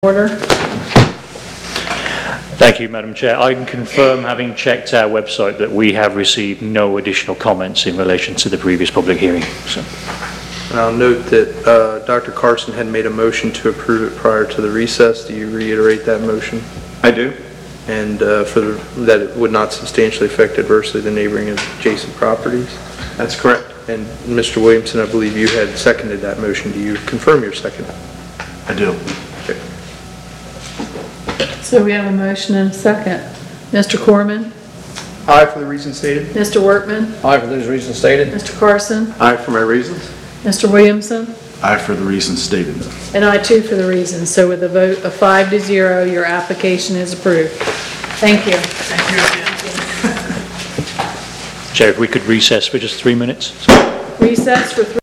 Order. Thank you, Madam Chair. I can confirm, having checked our website, that we have received no additional comments in relation to the previous public hearing. So. And I'll note that Dr. Carson had made a motion to approve it prior to the recess. Do you reiterate that motion? I do. And that it would not substantially affect adversely the neighboring and adjacent properties? That's correct. And Mr. Williamson, I believe you had seconded that motion. Do you confirm your second? I do. Okay. So we have a motion and a second. Mr. Corman? Aye for the reasons stated. Mr. Workman? Aye for those reasons stated. Mr. Carson? Aye for my reasons. Mr. Williamson? Aye for the reasons stated. And I too for the reasons. So with a vote of 5-0, your application is approved. Thank you. Chair, if we could recess for just 3 minutes. Recess for 3